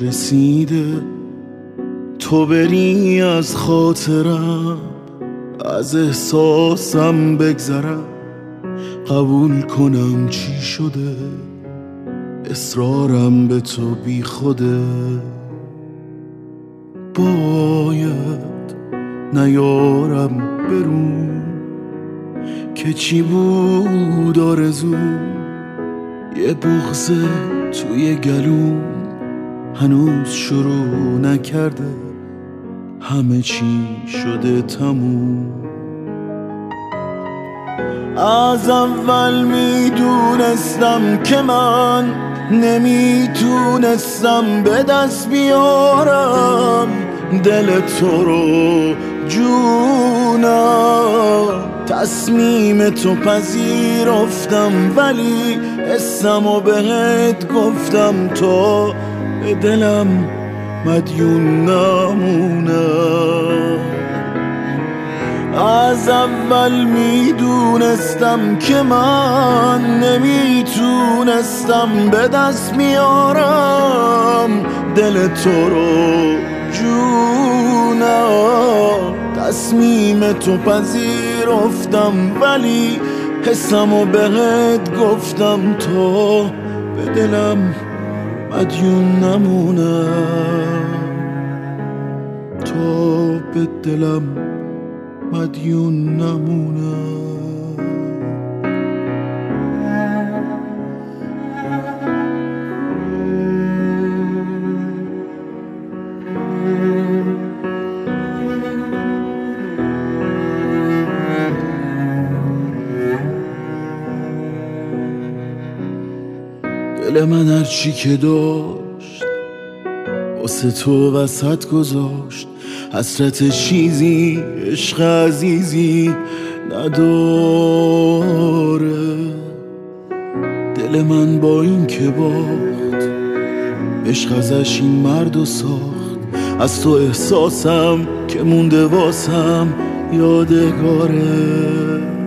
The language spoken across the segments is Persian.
وقتش رسیده تو بری از خاطرم، از احساسم بگذرم، قبول کنم چی شده، اصرارم به تو بی خوده. باید نیارم برون که چی بود آرزوم، یه بغضه توی گلوم هنوز شروع نکرده، همه چی شده تموم. از اول میدونستم که من نمیتونستم به دست بیارم دل تو رو جونم. تصمیم تو پذیرفتم ولی حسمو بهت گفتم تا به دلم مدیون نمونم. از اول میدونستم که من نمیتونستم به دست بیارم دل تو رو جونم. تصمیم تو پذیرفتم ولی حسمو بهت گفتم تا به دلم مدیون نمونم، تا به دلم مدیون نمونم. دل من هرچی که داشت واسه تو وسط گذاشت، حسرت چیزی عشق عزیزی نداره. دل من با این که باخت عشق ازش این مردو ساخت، از تو احساسم که مونده واسم یادگاره.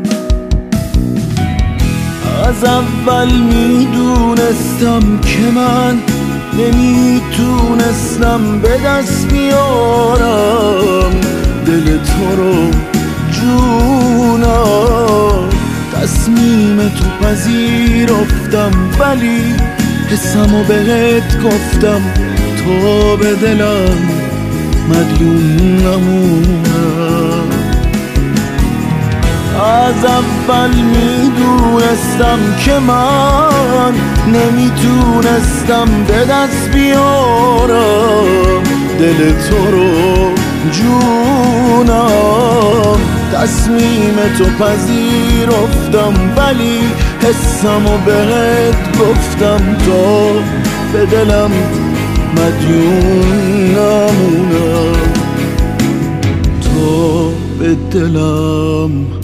از اول میدونستم که من نمیتونستم به دست بیارم دل تو رو جونم. تصمیم تو پذیرفتم ولی حسمو بهت گفتم تا به دلم مدیون نمونم. از اول میدونستم که من نمیتونستم به دست بیارم دل تو رو جونم. تصمیم تو پذیرفتم ولی حسمو بهت گفتم تا به دلم مدیون نمونم، تا به دلم